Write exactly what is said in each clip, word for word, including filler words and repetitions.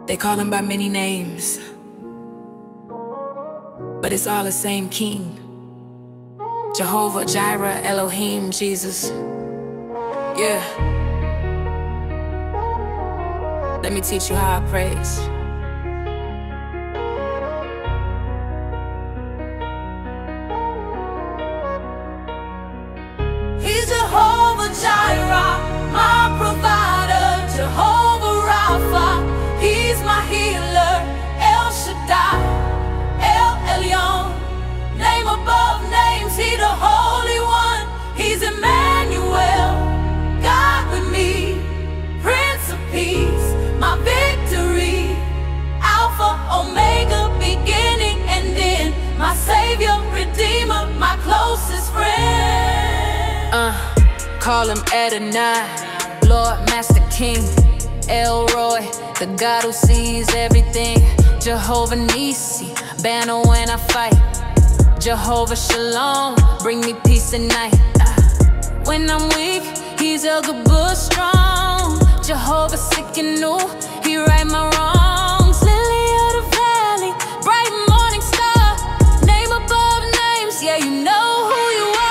They call him by many names, but it's all the same King. Jehovah Jireh, Elohim, Jesus. Yeah. Let me teach you how I praise. He's Jehovah Jireh, my provider. Jehovah Rapha, he's my healer. El Shaddai, El Elyon, name above names, he the Holy One. He's Emmanuel, God with me, Prince of Peace, my victory. Alpha, Omega, beginning and end, my Savior, Redeemer, my closest friend. Uh, call him Adonai, Lord, Master King, El Roy, the God who sees everything. Jehovah Nisi, banner when I fight. Jehovah Shalom, bring me peace at night. Uh, when I'm weak, he's El Gabor strong. Jehovah Sikkenu, he right my wrongs. Lily of the valley, bright morning star, name above names, yeah, you know who you are.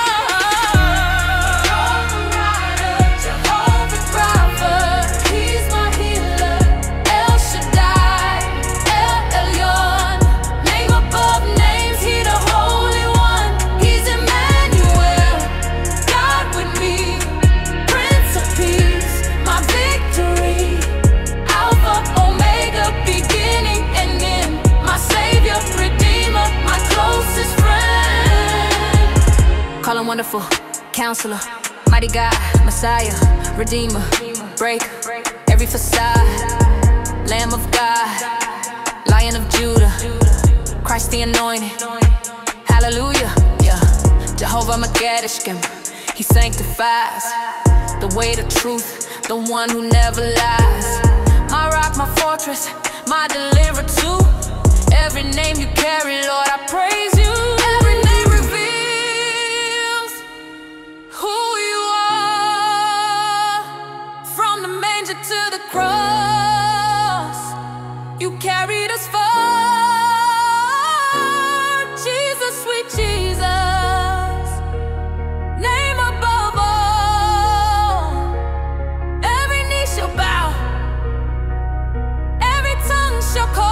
Call him Wonderful Counselor, Mighty God, Messiah, Redeemer, break every facade. Lamb of God, Lion of Judah, Christ the Anointed, hallelujah, yeah. Jehovah Makadishkim, he sanctifies. The way, the truth, the one who never lies. My rock, my fortress, my deliverer too. Every name you carry, Lord, I praise you. Every name reveals who you are. From the manger to the cross, you carried us far. Jesus, sweet Jesus, name above all. Every knee shall bow, every tongue shall call.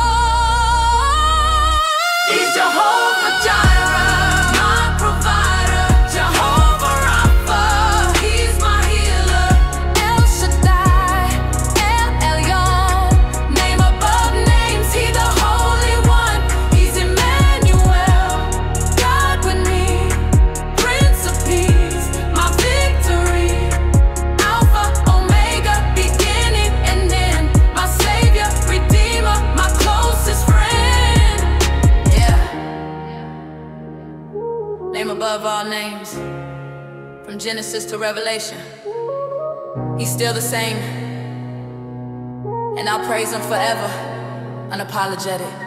He's Jehovah Jireh, my provider. Jehovah Rapha, he's my healer. El Shaddai, El Elyon, name above names, he the Holy One. He's Emmanuel, God with me, Prince of Peace, my victory. Alpha, Omega, beginning and end, my Savior, Redeemer, my closest friend. Yeah. Name above all names, from Genesis to Revelation. He's still the same, and I'll praise him forever, unapologetic.